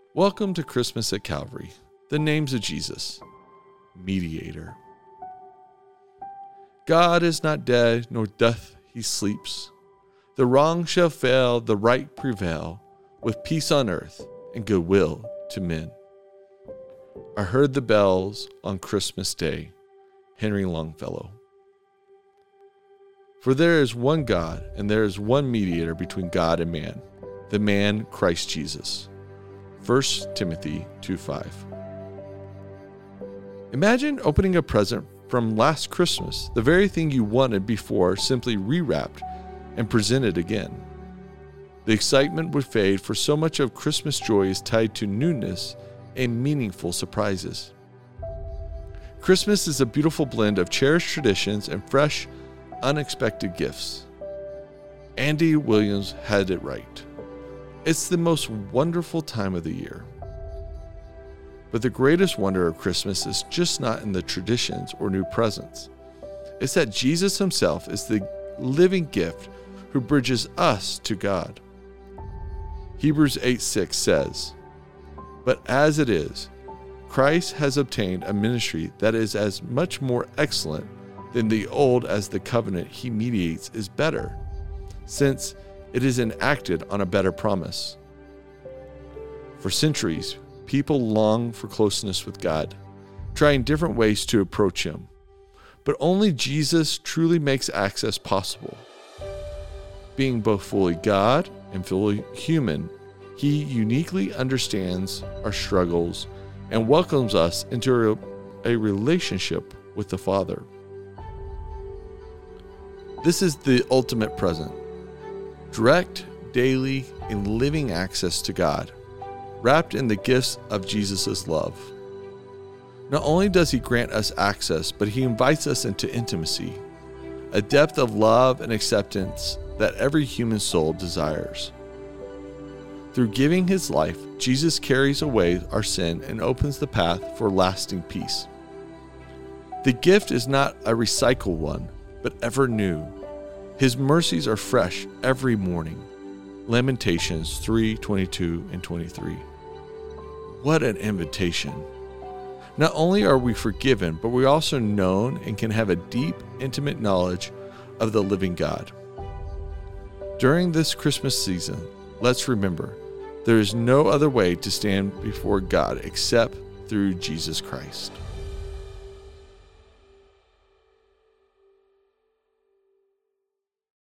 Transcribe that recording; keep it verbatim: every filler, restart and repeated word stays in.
Welcome to Christmas at Calvary. The names of Jesus. Mediator. God is not dead, nor doth he sleeps. The wrong shall fail, the right prevail, with peace on earth and goodwill to men. I heard the bells on Christmas Day. Henry Longfellow. For there is one God, and there is one mediator between God and man, the man Christ Jesus. First Timothy two five. Imagine opening a present from last Christmas, the very thing you wanted before simply rewrapped and presented again. The excitement would fade, for so much of Christmas joy is tied to newness and meaningful surprises. Christmas is a beautiful blend of cherished traditions and fresh, unexpected gifts. Andy Williams had it right. It's the most wonderful time of the year. But the greatest wonder of Christmas is just not in the traditions or new presents. It's that Jesus himself is the living gift who bridges us to God. Hebrews eight six says, "But as it is, Christ has obtained a ministry that is as much more excellent than the old as the covenant he mediates is better, since it is enacted on a better promise." For centuries, people long for closeness with God, trying different ways to approach him. But only Jesus truly makes access possible. Being both fully God and fully human, he uniquely understands our struggles and welcomes us into a relationship with the Father. This is the ultimate present. Direct, daily, and living access to God, wrapped in the gifts of Jesus' love. Not only does he grant us access, but he invites us into intimacy, a depth of love and acceptance that every human soul desires. Through giving his life, Jesus carries away our sin and opens the path for lasting peace. The gift is not a recycled one, but ever new. His mercies are fresh every morning. Lamentations three twenty-two and twenty-three. What an invitation. Not only are we forgiven, but we're also known and can have a deep, intimate knowledge of the living God. During this Christmas season, let's remember, there is no other way to stand before God except through Jesus Christ.